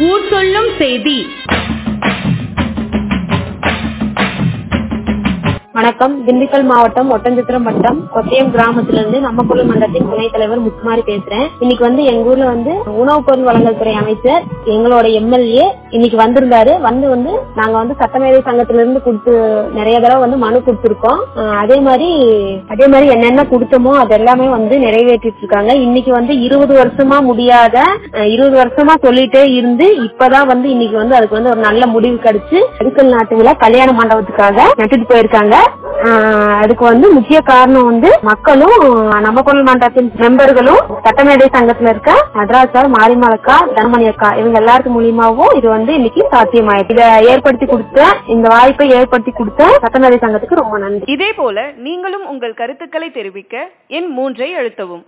ஊர் சொல்லும் செய்தி. வணக்கம். திண்டுக்கல் மாவட்டம் ஒட்டன்சத்திரம் வட்டம் கொத்தையம் கிராமத்திலிருந்து நம்ம குழு மன்றத்தின் துணைத் தலைவர் முத்துமாரி பேசுறேன். இன்னைக்கு எங்க ஊர்ல உணவுப் பொருள் வழங்கல் துறை அமைச்சர் எங்களோட எம்எல்ஏ இன்னைக்கு வந்திருந்தாரு. நாங்க சட்டமேதை சங்கத்திலிருந்து கொடுத்து நிறைய தடவை மனு கொடுத்திருக்கோம். அதே மாதிரி என்னென்ன கொடுத்தோமோ அது எல்லாமே நிறைவேற்றிட்டு இருக்காங்க. இன்னைக்கு 20 வருஷமா முடியாத 20 வருஷமா சொல்லிட்டே இருந்து இப்பதான் இன்னைக்கு அதுக்கு ஒரு நல்ல முடிவு கிடைச்சு அடிக்கல் நாட்டு விழா கல்யாண மண்டபத்துக்காக நட்டுட்டு போயிருக்காங்க. அதுக்கு முக்கிய காரணம் மக்களும் நம்ம குழல் மன்றத்தின் மெம்பர்களும் சட்டமேதை சங்கத்துல இருக்க நடராஜா, மாரிமலக்கா, தனமணி அக்கா இவங்க எல்லாருக்கும் மூலியமாவும் இது இன்னைக்கு சாத்தியமாயிருக்கு. இதை ஏற்படுத்தி கொடுத்த இந்த வாய்ப்பை ஏற்படுத்தி கொடுத்த சட்டமேதை சங்கத்துக்கு ரொம்ப நன்றி. இதே போல நீங்களும் உங்கள் கருத்துக்களை தெரிவிக்க எண் 3 அழுத்தவும்.